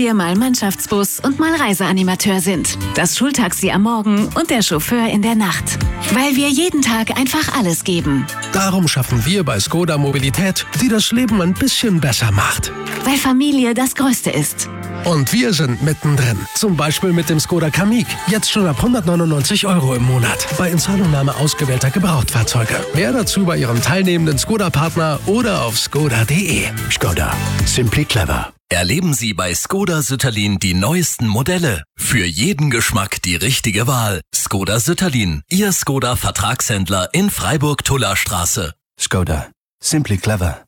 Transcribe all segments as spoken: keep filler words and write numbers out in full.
wir mal Mannschaftsbus und mal Reiseanimateur sind. Das Schultaxi am Morgen und der Chauffeur in der Nacht. Weil wir jeden Tag einfach alles geben. Darum schaffen wir bei Skoda Mobilität, die das Leben ein bisschen besser macht. Weil Familie das Größte ist. Und wir sind mittendrin. Zum Beispiel mit dem Skoda Kamiq. Jetzt schon ab hundertneunundneunzig Euro im Monat. Bei Inzahlungnahme ausgewählter Gebrauchtfahrzeuge. Mehr dazu bei Ihrem teilnehmenden Skoda-Partner oder auf skoda punkt de. Skoda. Simply clever. Erleben Sie bei Skoda Sütterlin die neuesten Modelle. Für jeden Geschmack die richtige Wahl. Skoda Sütterlin. Ihr Skoda-Vertragshändler in Freiburg-Tuller-Straße. Skoda. Simply clever.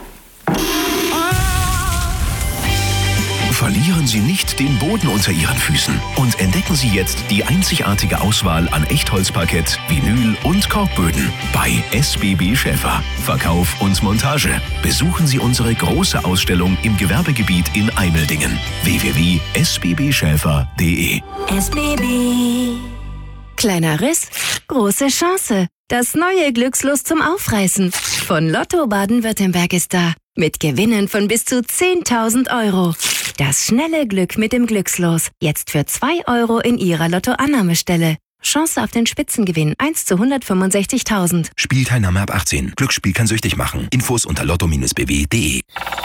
Verlieren Sie nicht den Boden unter Ihren Füßen und entdecken Sie jetzt die einzigartige Auswahl an Echtholzparkett, Vinyl und Korbböden bei S B B Schäfer. Verkauf und Montage. Besuchen Sie unsere große Ausstellung im Gewerbegebiet in Eimeldingen. w w w punkt s b b schäfer punkt de. S B B. Kleiner Riss, große Chance. Das neue Glückslos zum Aufreißen von Lotto Baden-Württemberg ist da. Mit Gewinnen von bis zu zehntausend Euro. Das schnelle Glück mit dem Glückslos. Jetzt für zwei Euro in Ihrer Lottoannahmestelle. Chance auf den Spitzengewinn eins zu hundertfünfundsechzigtausend. Spielteilnahme ab achtzehn. Glücksspiel kann süchtig machen. Infos unter lotto Bindestrich b w punkt de.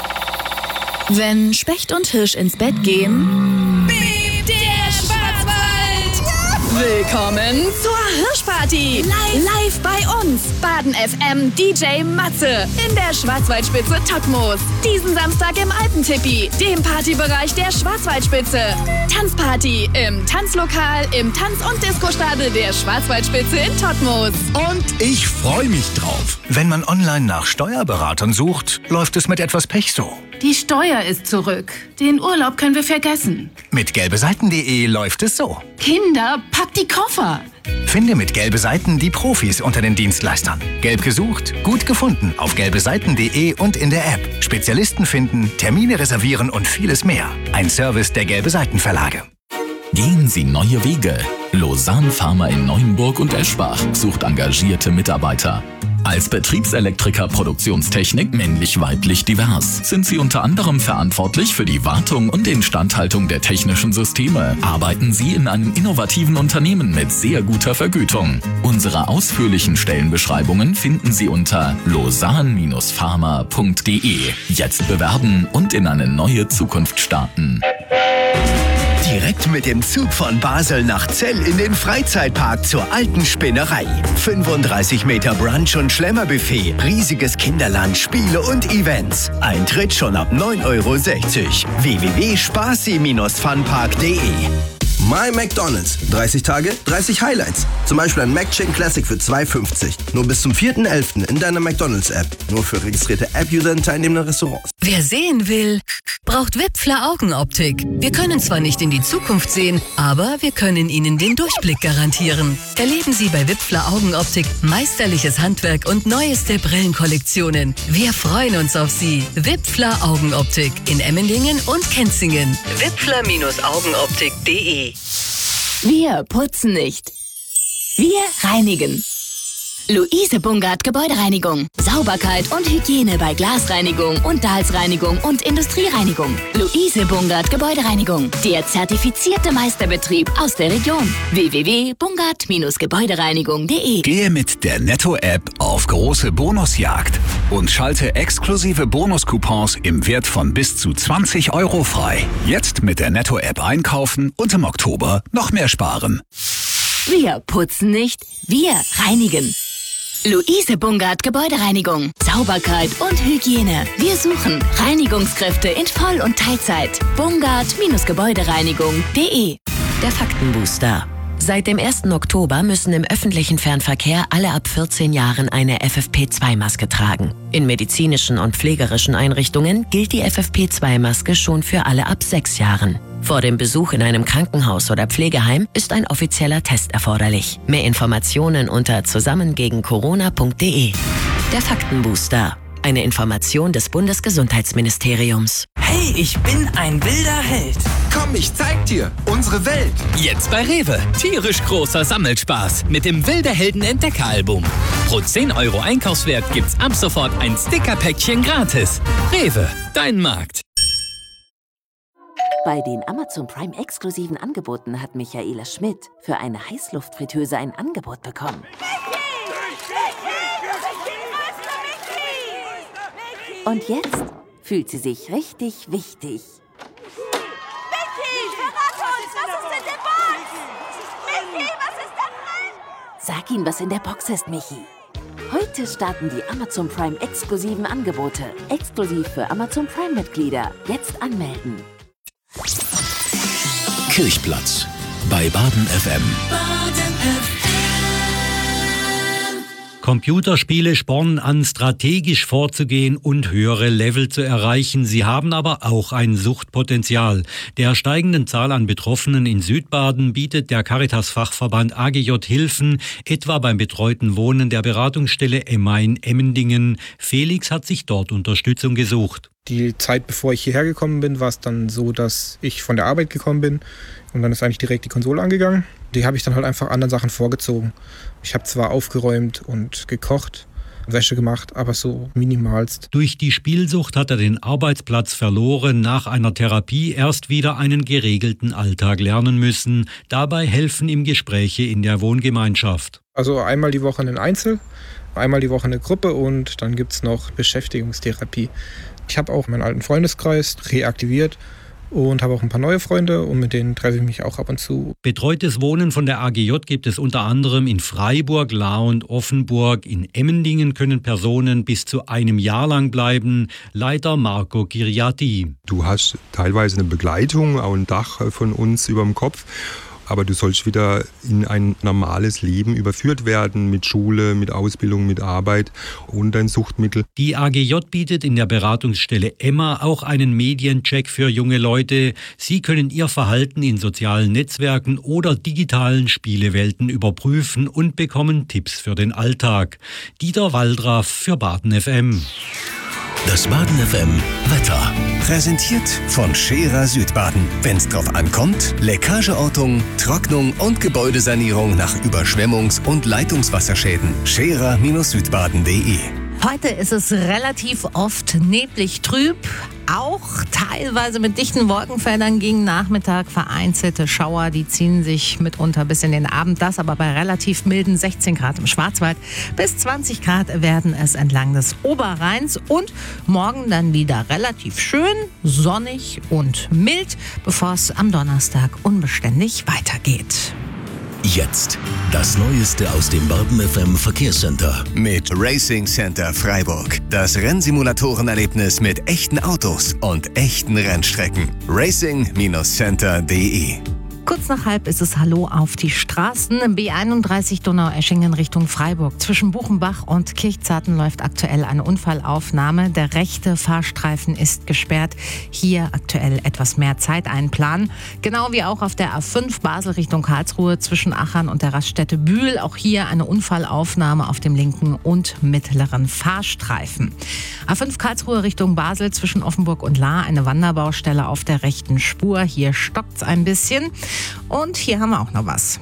Wenn Specht und Hirsch ins Bett gehen... Piep, der Schwarzwald! Willkommen zur Hirschparty! Live, live bei uns! Baden F M D J Matze in der Schwarzwaldspitze Todtmoos. Diesen Samstag im Alpentippi, dem Partybereich der Schwarzwaldspitze. Tanzparty im Tanzlokal, im Tanz- und Disco-Stadel der Schwarzwaldspitze in Todtmoos. Und ich freue mich drauf. Wenn man online nach Steuerberatern sucht, läuft es mit etwas Pech so. Die Steuer ist zurück. Den Urlaub können wir vergessen. Mit gelbeseiten punkt de läuft es so. Kinder, packt die Koffer. Finde mit Gelbe Seiten die Profis unter den Dienstleistern. Gelb gesucht, gut gefunden auf gelbeseiten punkt de und in der App. Spezialisten finden, Termine reservieren und vieles mehr. Ein Service der Gelbe Seiten Verlage. Gehen Sie neue Wege. Lausanne Pharma in Neuenburg und Eschbach sucht engagierte Mitarbeiter. Als Betriebselektriker Produktionstechnik männlich-weiblich divers sind Sie unter anderem verantwortlich für die Wartung und Instandhaltung der technischen Systeme. Arbeiten Sie in einem innovativen Unternehmen mit sehr guter Vergütung. Unsere ausführlichen Stellenbeschreibungen finden Sie unter lausanne pharma punkt de. Jetzt bewerben und in eine neue Zukunft starten. Direkt mit dem Zug von Basel nach Zell in den Freizeitpark zur alten Spinnerei. fünfunddreißig Meter Brunch- und Schlemmerbuffet, riesiges Kinderland, Spiele und Events. Eintritt schon ab neun Euro sechzig. w w w punkt spaßi funpark punkt de. My McDonald's. dreißig Tage, dreißig Highlights. Zum Beispiel ein McChicken Classic für zwei fünfzig. Nur bis zum vierten elften in deiner McDonald's-App. Nur für registrierte App-User in teilnehmenden Restaurants. Wer sehen will, braucht Wipfler Augenoptik. Wir können zwar nicht in die Zukunft sehen, aber wir können Ihnen den Durchblick garantieren. Erleben Sie bei Wipfler Augenoptik meisterliches Handwerk und neueste Brillenkollektionen. Wir freuen uns auf Sie. Wipfler Augenoptik in Emmendingen und Kenzingen. wipfler Augenoptik punkt de. Wir putzen nicht. Wir reinigen. Luise Bungard Gebäudereinigung. Sauberkeit und Hygiene bei Glasreinigung, Unterhaltsreinigung und Industriereinigung. Luise Bungard Gebäudereinigung. Der zertifizierte Meisterbetrieb aus der Region. w w w punkt bungard gebäudereinigung punkt de. Gehe mit der Netto-App auf große Bonusjagd und schalte exklusive Bonuscoupons im Wert von bis zu zwanzig Euro frei. Jetzt mit der Netto-App einkaufen und im Oktober noch mehr sparen. Wir putzen nicht, wir reinigen. Luise Bungard Gebäudereinigung. Sauberkeit und Hygiene. Wir suchen Reinigungskräfte in Voll- und Teilzeit. bungard gebäudereinigung punkt de. Der Faktenbooster. Seit dem ersten Oktober müssen im öffentlichen Fernverkehr alle ab vierzehn Jahren eine F F P zwei Maske tragen. In medizinischen und pflegerischen Einrichtungen gilt die F F P zwei Maske schon für alle ab sechs Jahren. Vor dem Besuch in einem Krankenhaus oder Pflegeheim ist ein offizieller Test erforderlich. Mehr Informationen unter zusammengegen corona punkt de. Der Faktenbooster. Eine Information des Bundesgesundheitsministeriums. Hey, ich bin ein wilder Held. Komm, ich zeig dir unsere Welt. Jetzt bei Rewe. Tierisch großer Sammelspaß mit dem Wilde Helden Entdeckeralbum. Pro zehn Euro Einkaufswert gibt's ab sofort ein Stickerpäckchen gratis. Rewe, dein Markt. Bei den Amazon Prime exklusiven Angeboten hat Michaela Schmidt für eine Heißluftfritteuse ein Angebot bekommen. Und jetzt fühlt sie sich richtig wichtig. Micky, verrat uns, was ist in der Box? Micky, was ist da drin? Sag ihm, was in der Box ist, Michi. Heute starten die Amazon Prime exklusiven Angebote. Exklusiv für Amazon Prime-Mitglieder. Jetzt anmelden. Kirchplatz bei Baden F M. Computerspiele spornen an, strategisch vorzugehen und höhere Level zu erreichen. Sie haben aber auch ein Suchtpotenzial. Der steigenden Zahl an Betroffenen in Südbaden bietet der Caritas-Fachverband A G J Hilfen, etwa beim betreuten Wohnen der Beratungsstelle Emma in Emmendingen. Felix hat sich dort Unterstützung gesucht. Die Zeit, bevor ich hierher gekommen bin, war es dann so, dass ich von der Arbeit gekommen bin und dann ist eigentlich direkt die Konsole angegangen. Die habe ich dann halt einfach anderen Sachen vorgezogen. Ich habe zwar aufgeräumt und gekocht, Wäsche gemacht, aber so minimalst. Durch die Spielsucht hat er den Arbeitsplatz verloren, nach einer Therapie erst wieder einen geregelten Alltag lernen müssen. Dabei helfen ihm Gespräche in der Wohngemeinschaft. Also einmal die Woche ein Einzel, einmal die Woche eine Gruppe und dann gibt es noch Beschäftigungstherapie. Ich habe auch meinen alten Freundeskreis reaktiviert und habe auch ein paar neue Freunde und mit denen treffe ich mich auch ab und zu. Betreutes Wohnen von der A G J gibt es unter anderem in Freiburg, Lahr und Offenburg. In Emmendingen können Personen bis zu einem Jahr lang bleiben. Leiter Marco Kiriati. Du hast teilweise eine Begleitung, auch ein Dach von uns über dem Kopf. Aber du sollst wieder in ein normales Leben überführt werden mit Schule, mit Ausbildung, mit Arbeit und ein Suchtmittel. Die A G J bietet in der Beratungsstelle Emma auch einen Mediencheck für junge Leute. Sie können ihr Verhalten in sozialen Netzwerken oder digitalen Spielewelten überprüfen und bekommen Tipps für den Alltag. Dieter Waldraff für Baden F M. Das Baden F M Wetter. Präsentiert von Scherer Südbaden. Wenn's drauf ankommt, Leckageortung, Trocknung und Gebäudesanierung nach Überschwemmungs- und Leitungswasserschäden. Scherer Südbaden punkt de. Heute ist es relativ oft neblig trüb, auch teilweise mit dichten Wolkenfeldern gegen Nachmittag. Vereinzelte Schauer, die ziehen sich mitunter bis in den Abend. Das aber bei relativ milden sechzehn Grad im Schwarzwald. Bis zwanzig Grad werden es entlang des Oberrheins. Und morgen dann wieder relativ schön, sonnig und mild, bevor es am Donnerstag unbeständig weitergeht. Jetzt das Neueste aus dem Baden F M Verkehrscenter. Mit Racing Center Freiburg. Das Rennsimulatorenerlebnis mit echten Autos und echten Rennstrecken. racing Center punkt de. Kurz nach halb ist es Hallo auf die Straßen. B einunddreißig Donaueschingen Richtung Freiburg. Zwischen Buchenbach und Kirchzarten läuft aktuell eine Unfallaufnahme. Der rechte Fahrstreifen ist gesperrt. Hier aktuell etwas mehr Zeit einplanen. Genau wie auch auf der A fünf Basel Richtung Karlsruhe zwischen Achern und der Raststätte Bühl. Auch hier eine Unfallaufnahme auf dem linken und mittleren Fahrstreifen. A fünf Karlsruhe Richtung Basel zwischen Offenburg und Lahr. Eine Wanderbaustelle auf der rechten Spur. Hier stockt's ein bisschen. Und hier haben wir auch noch was.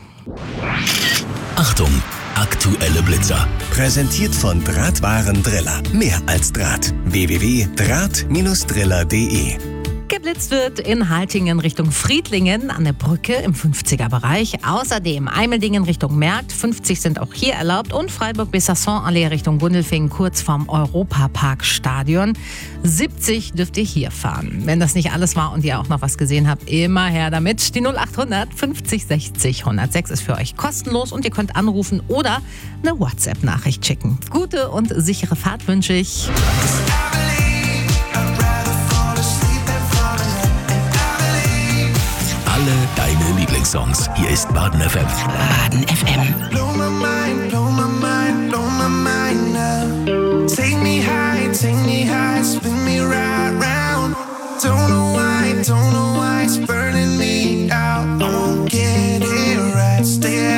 Achtung, aktuelle Blitzer. Präsentiert von Drahtwarendriller. Mehr als Draht. w w w punkt draht driller punkt de. Geblitzt wird in Haltingen Richtung Friedlingen an der Brücke im fünfziger-Bereich. Außerdem Eimeldingen Richtung Merkt, fünfzig sind auch hier erlaubt. Und Freiburg-Besasson-Allee Richtung Gundelfingen, kurz vorm Europapark-Stadion. siebzig dürft ihr hier fahren. Wenn das nicht alles war und ihr auch noch was gesehen habt, immer her damit. Die null achthundert fünfzig sechzig hundertsechs ist für euch kostenlos und ihr könnt anrufen oder eine WhatsApp-Nachricht schicken. Gute und sichere Fahrt wünsche ich. Alle deine Lieblingssongs. Hier ist Baden F M. Baden F M. Blow my mind, blow my mind, blow my mind now. Take me high, take me high, spin me right round. Don't know why, don't know why it's burning.